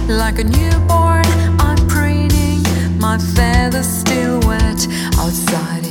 Like a newborn, I'm preening, my feathers still wet outside.